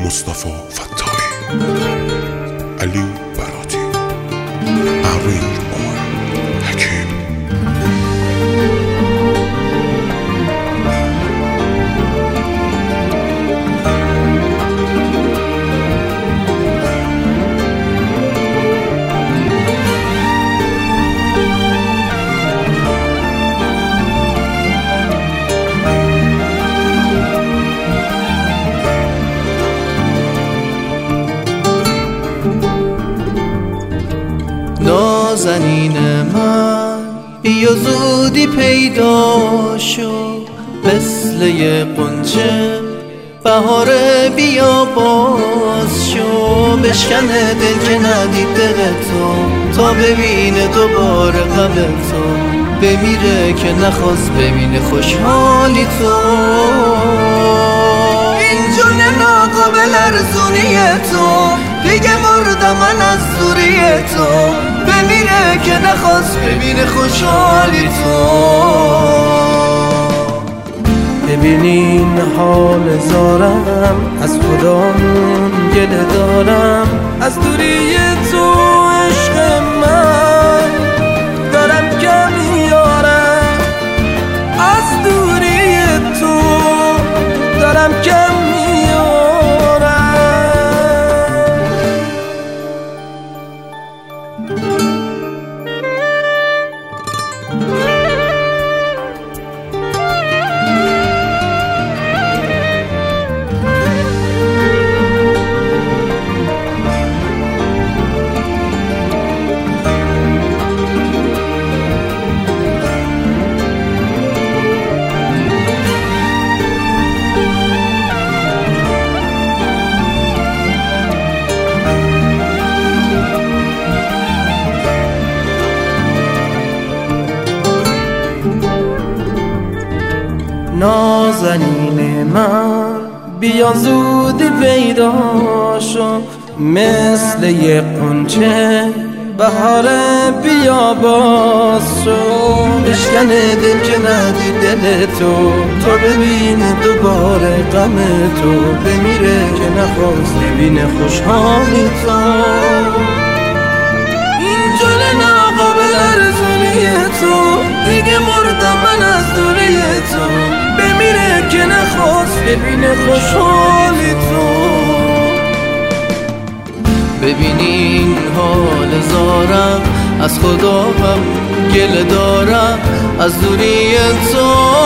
مصطفی فتاحی، علی براتی، عرویج عمر حکیم. نازنین من بیا زودی پیدا شو، مثل یه غنچه بهار بیا باز شو. بشکنه دل که ندید دل تو، تا ببینه دوباره غم تو. بمیره که نخواست ببینه خوشحالی تو. این جون ناقابل ارزونی تو، دیگه مردم من از دوری تو. بمیره که نخواست ببینه خوشحالی تو. ببینین حال زارم، از خدامون گله دارم. از دوری تو عشق من دارم کم میارم، از دوری تو دارم کم میارم. نازنین من بیا زودی پیدا شو، مثل یه غنچه بهار بیا باز شو. بشکنه دل که ندید دل تو، تا ببینه دوباره غم تو. بمیره که نخواست ببینه خوشحالی تو. این جون ناقابل ارزونی تو، دیگه مردم من از دوری تو. بمیره که نخواست ببینه خوشحالی تو. ببینین حال زارم، از خدا هم گله دارم. از دوری تو